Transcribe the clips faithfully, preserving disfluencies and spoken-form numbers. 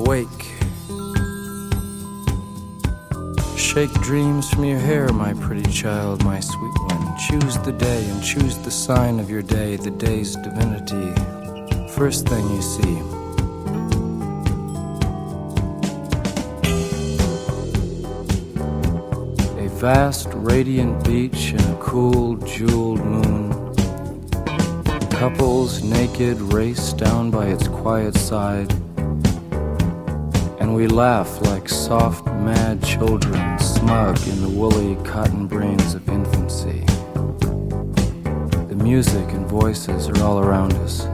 Awake. Shake dreams from your hair, my pretty child, my sweet one. Choose the day and choose the sign of your day, the day's divinity. First thing you see. A vast, radiant beach and a cool, jeweled moon. Couples naked race down by its quiet side. And we laugh like soft, mad children, smug in the woolly cotton brains of infancy. The music and voices are all around us.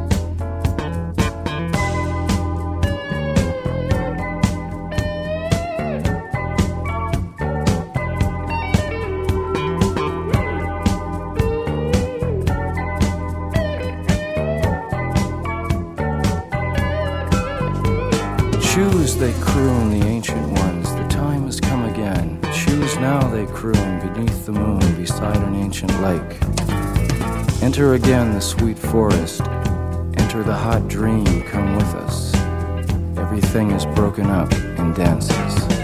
Choose, they croon, the ancient ones, the time has come again. Choose now, they croon, beneath the moon, beside an ancient lake. Enter again the sweet forest, enter the hot dream, come with us. Everything is broken up in dances.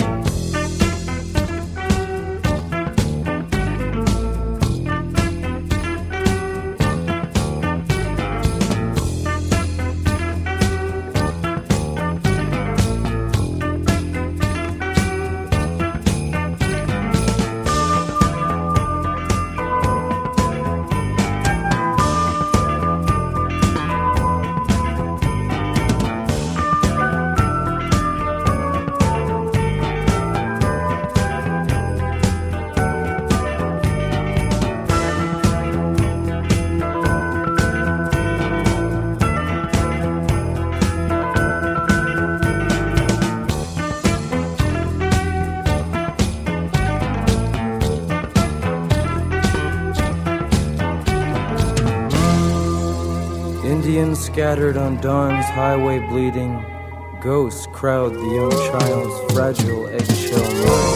Indians scattered on dawn's highway bleeding, ghosts crowd the young child's fragile eggshell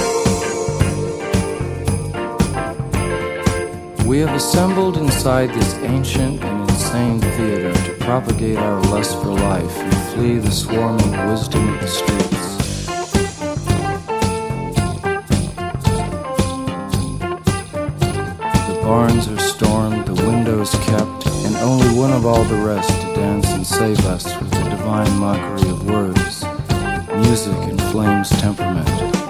mind. We have assembled inside this ancient and insane theater to propagate our lust for life and flee the swarming wisdom of the streets. The barns are stormed, the windows kept, and only one of all the rest to dance and save us with the divine mockery of words, music and flame's temperament.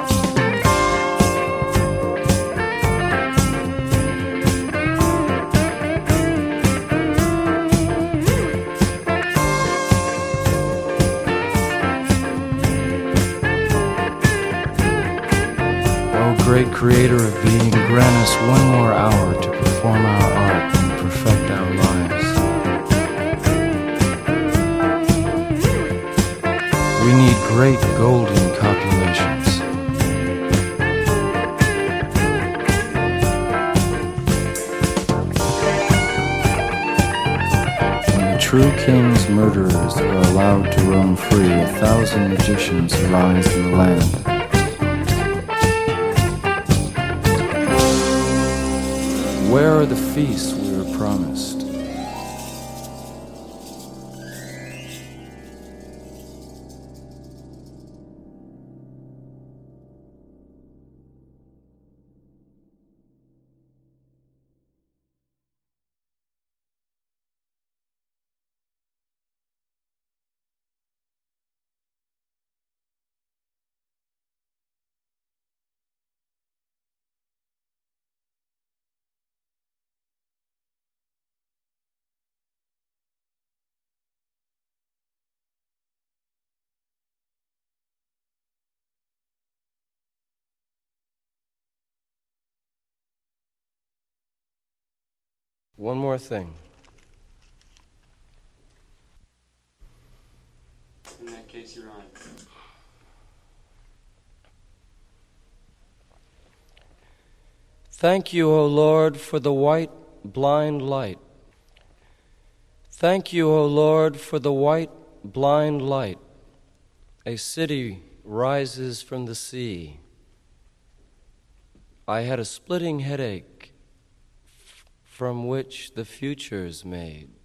O great creator of being, grant us one more hour to perform our art and perfect our lives. We need great golden copulations. When the true king's murderers are allowed to roam free, a thousand magicians arise in the land. Where are the feasts we were promised? One more thing. In that case, you're on. Thank you, O Lord, for the white, blind light. Thank you, O Lord, for the white, blind light. A city rises from the sea. I had a splitting headache from which the future's made.